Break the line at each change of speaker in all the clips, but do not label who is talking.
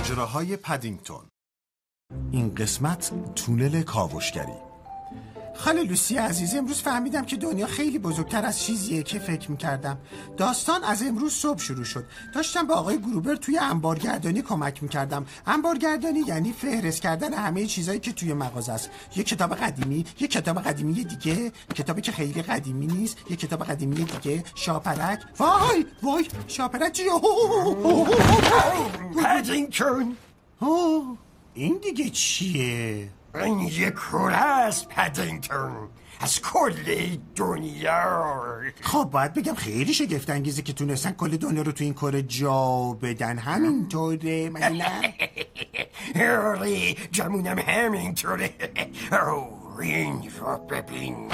ماجراهای پدینگتون. این قسمت تونل کاوشگری. خاله لوسی عزیز، امروز فهمیدم که دنیا خیلی بزرگتر از چیزیه که فکر میکردم. داستان از امروز صبح شروع شد. داشتم به آقای گروبر توی انبارگردانی کمک میکردم. انبارگردانی یعنی فهرست کردن همه چیزایی که توی مغازه است. یه کتاب قدیمی، یه کتاب قدیمی دیگه، کتابی که خیلی قدیمی نیست، یه کتاب قدیمی دیگه، شاپرک. وای شاپرک چیه؟
پدینگتون.
این دیگه چیه؟
این یک کوره است پدینگتون، از کل دنیا.
خب باید بگم خیلی شگفت انگیزه که تونستن کل دنیا رو تو این کره جا بدن. همینطوره مگه نه؟
آره جمونم همینطوره. این رو ببین.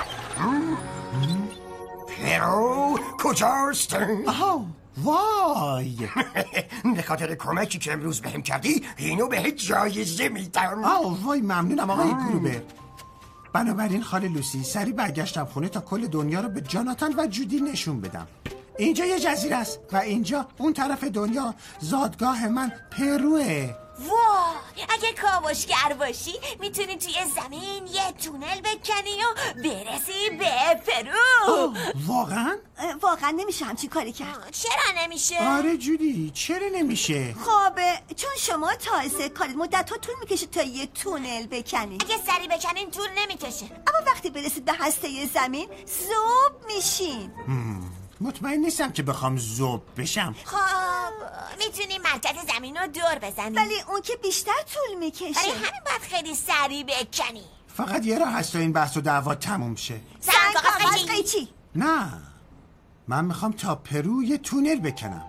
پرو کجاست؟
آها وای
به خاطر کمکی که امروز بهم کردی اینو بهت جایزه میدم.
وای ممنونم آقای گروبر. بنابراین خاله لوسی سریع برگشتم خونه تا کل دنیا رو به جاناتان و جودی نشون بدم. اینجا یه جزیره است و اینجا اون طرف دنیا زادگاه من پروه.
وای اگه کاوشگر باشی میتونی توی زمین یه تونل بکنی و برسی به پرو.
واقعا نمیشه همچین کاری کرد.
چرا نمیشه؟
آره جودی چرا نمیشه؟
خب چون شما تازه کارید، مدت ها طول میکشه تا یه تونل بکنید.
اگه سری بکنین طول نمیکشه،
اما وقتی برسید به هسته زمین ذوب میشین.
مطمئن نیستم که بخوام ذوب بشم.
خب میتونی مرکز زمین رو دور بزنی،
ولی اون که بیشتر طول میکشه.
برای همین باید خیلی سریع بکنی.
فقط یه راه هست تا این بحث و دعوا تموم شه.
سنگ کاغذ قیچی.
نه من میخوام تا پرو یه تونل بکنم.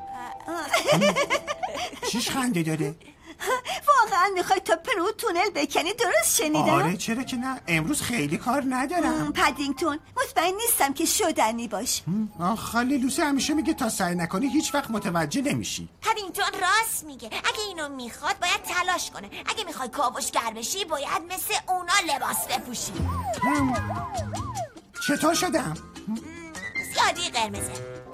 چیش خنده داره؟
واقعا میخوای تا پرو تونل بکنی؟ درست شنیدم؟
آره چرا که نه، امروز خیلی کار ندارم.
پدینگتون مطمئن نیستم که شدنی باش.
خاله لوسی همیشه میگه تا سعی نکنی هیچ وقت متوجه نمیشی.
پدینگتون راست میگه، اگه اینو میخواد باید تلاش کنه. اگه میخوای کاوشگر بشی باید مثل اونا لباس بپوشی.
چطور شدم؟
زیادی قرمزه،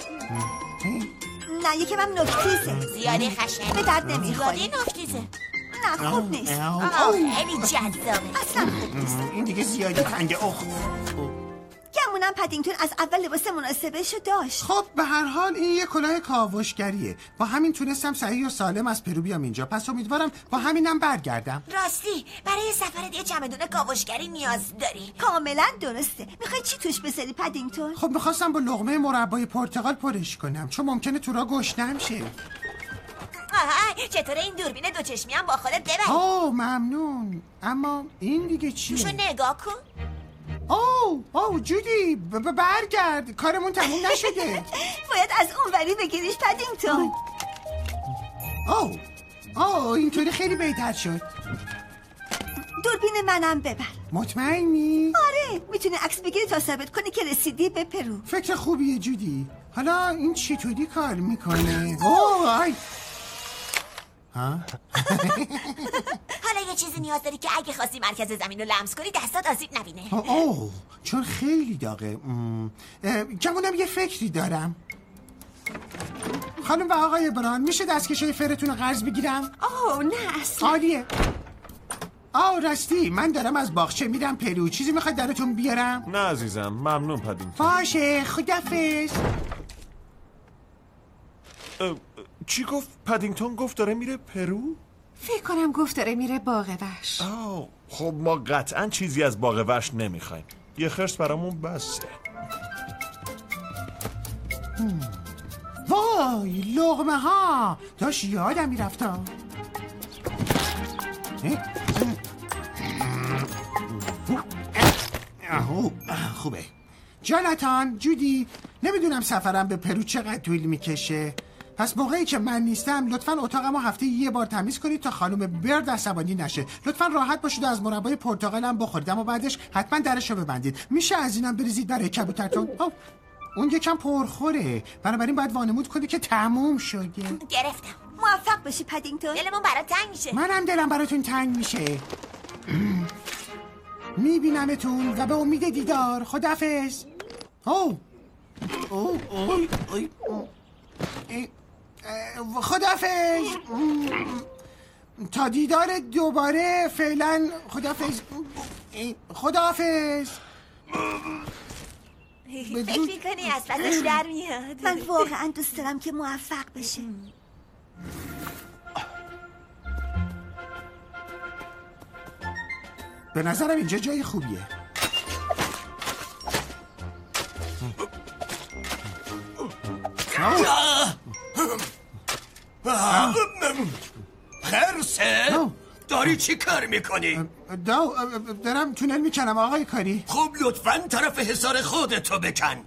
نه یکی من نکتیزه،
زیادی خشن،
به درد نمیخوری.
زیادی نکتیزه،
نه خوب نیست.
خیلی جذابه،
اصلا خوب نیست.
این دیگه زیادی تنگه.
گمونم پدینگتون از اول لباس مناسبشو داشت.
خب به هر حال این یه کلاه کاوشگریه. با همین تونستم صحیح و سالم از پرو بیام اینجا، پس امیدوارم با همینم برگردم.
راستی برای سفرت یه چمدون کاوشگری نیاز داری.
کاملا درسته. میخوای چی توش بذاری پدینگتون؟
خب میخواستم با لقمه مربای پرتقال پرش کنم، چون ممکنه تو را گشنم شه.
چطوره این دوربین دوچشمی هم با خودت ببری؟
ممنون. اما این دیگه چیه؟
شو نگاه کن.
جودی برگرد، کارمون تموم نشده.
باید از اون وری بگیریش پدینگتون.
اینطوری خیلی بهتر شد.
دوربین منم ببر.
مطمئنی؟
آره میتونی عکس بگیری تا ثابت کنی که رسیدی به پرو.
فکر خوبیه جودی. حالا این چطوری کار میکنه؟
حالا یه چیزی نیاز داری که اگه خواستی مرکز زمین رو لمس کنی دستات آسیب نبینه.
چون خیلی داغه. گمونم یه فکری دارم. خانم و آقای بران، میشه دستکشای فرتون رو قرض بگیرم؟
نه اصلا.
عالیه. راستی من دارم از باغچه میرم پرو. چیزی میخواید دراتون بیارم؟
نه عزیزم ممنون پدینگتون.
باشه خدافظ.
چی گفت؟ پدینگتون گفت داره میره پرو؟
فکر کنم گفت داره میره باغ وحش.
خب ما قطعا چیزی از باغ وحش نمیخوایم. یه خرس برامون بسته.
وای لقمه ها، داشت یادم میرفتم. خوبه. جاناتان، جودی، نمیدونم سفرم به پرو چقدر طول میکشه، پس موقعی که من نیستم لطفاً اتاقمو هفته یه بار تمیز کنید تا خانم برد عصبانی نشه. لطفاً راحت باشید و از مربای پرتقالم بخورید، اما بعدش حتما درشو ببندید. میشه از اینم بریزید برای کبوترتون؟ اون یکم پرخوره، بنابراین باید وانمود کنی که تموم شده.
گرفتم.
موفق باشی پدینگتون.
دلمون برات تنگ میشه.
منم دلم براتون تنگ میشه. میبینمتون و به امید دیدار. خداحافظ. خداحافظ. تا دیدار دوباره فعلا خداحافظ. خداحافظ.
فکر میکنی از پسش در میاد؟
من واقعا دوست دارم که موفق بشه.
به نظرم اینجا جای خوبیه.
خرسه؟ داری چی کار میکنی؟
دارم تونل میکنم آقای کاری.
خب لطفاً طرف حصار خودتو بکن.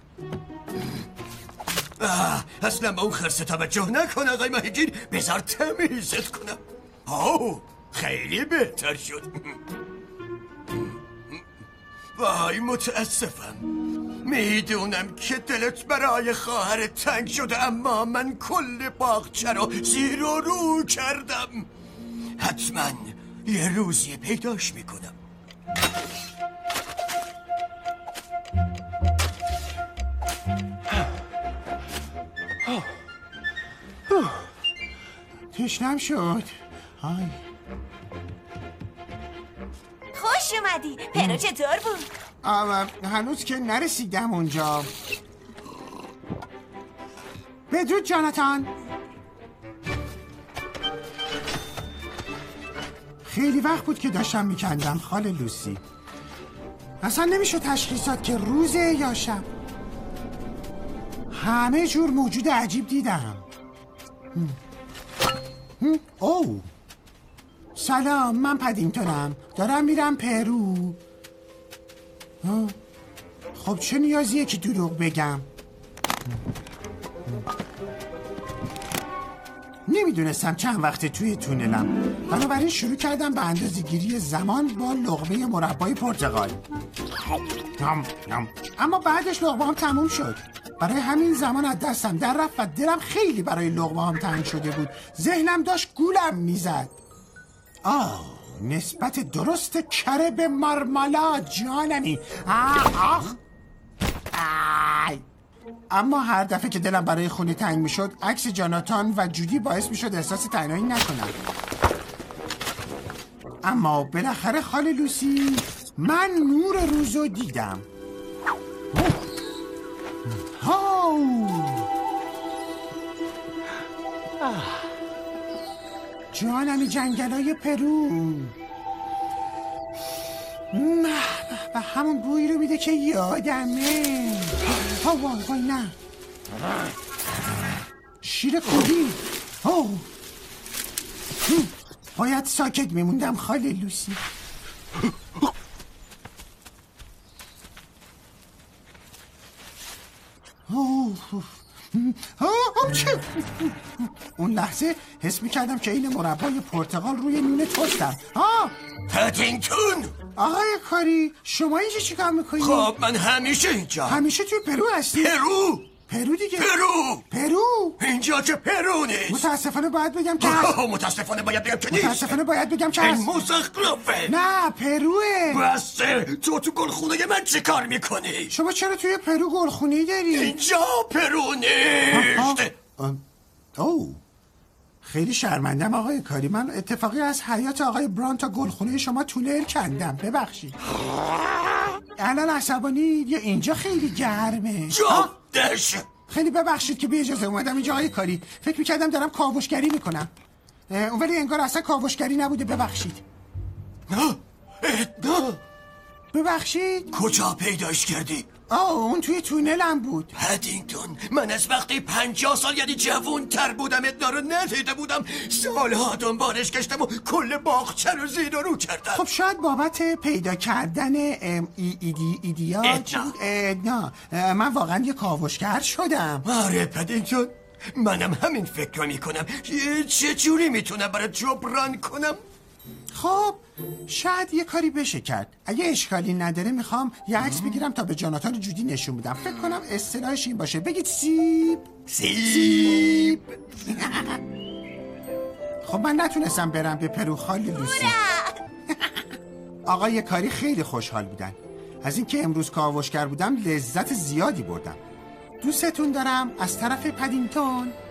اصلا با اون خرسه توجه نکن آقای ماهیگیر، بذار تمیزت کنم. خیلی بهتر شد. وای متاسفم، میدونم که دلت برای خواهرت تنگ شده، اما من کل باغچه رو زیر و رو کردم. حتما یه روزی پیداش میکنم.
تشنم شد.
خوش اومدی. پرو چطور بود؟
هنوز که نرسیدم اونجا. بدرود جاناتان. خیلی وقت بود که داشتم میکندم خاله لوسی. اصلا نمیشد تشخیصات که روزه یا شب. همه جور موجود عجیب دیدم. او سلام، من پدینگتونم، دارم میرم پرو. خب چه نیازیه که دروغ بگم؟ نمیدونستم چند وقت توی تونلم، بنابراین شروع کردم به اندازه‌گیری زمان با لقمه مربای پرتقال. اما بعدش لقمه‌ام تموم شد. برای همین زمان از دستم در رفت و دلم خیلی برای لقمه‌ام تنگ شده بود. ذهنم داشت گولم میزد. نسبت درست کره به مارمالاد جانمی. اما هر دفعه که دلم برای خونه تنگ میشد، عکس جاناتان و جودی باعث میشد احساس تنهایی نکنم. اما بالاخره خاله لوسی، من نور روزو دیدم. جانمی جنگلای پرو. به همون بوی رو میده که یادمه. وای نه، شیر کودی. باید ساکت میموندم خاله لوسی. اون لحظه حس میکردم که این مربای پرتقال روی نون توستم.
پدینگتون!
آقای کاری، شما اینجا چیکار میکنی؟
خب من همیشه اینجا.
همیشه توی پرو هستی؟ پرو دیگه. پرو
اینجا که پرو نیست.
متاسفانه باید بگم که
متاسفانه باید بگم که نیست.
متاسفانه باید بگم که
این مزخرفه.
نه پروه.
بسته. تو گلخونه من چه کار میکنی؟
شما چرا توی پرو گلخونه داری؟
اینجا پرو نیست.
خیلی شرمندم آقای کاری، من اتفاقی از حیات آقای بران تا گلخونه شما تونل کندم، ببخشید. الان عصبانی یا اینجا خیلی گرمه.
جفتش.
خیلی ببخشید که بی اجازه اومدم اینجا آقای کاری، فکر میکردم دارم کاوشگری میکنم، ولی انگار اصلا کاوشگری نبوده. ببخشید. ببخشید.
کجا پیداش کردی؟
اون توی تونلم بود.
پدینگتون، من از وقتی 50 سال یعنی جوون تر بودم ادنا رو ندیده بودم. سالها دنبالش گشتم و کل باغچه رو زیر و رو کردم.
خب شاید بابت پیدا کردن ادنا من واقعا یه کاوشگر شدم.
آره پدینگتون، منم همین فکر رو میکنم. چه جوری میتونم برای جبران کنم؟
خب شاید یه کاری بشه کرد. اگه اشکالی نداره میخوام یه عکس بگیرم تا به جاناتان جودی نشون بدم. فکر کنم اصطلاحش این باشه، بگید سیب. خب من نتونستم برم به پرو خاله لوسی. آقای کاری خیلی خوشحال بودن از اینکه امروز کاوشگر بودم، لذت زیادی بردم. دوستتون دارم. از طرف پدینگتون.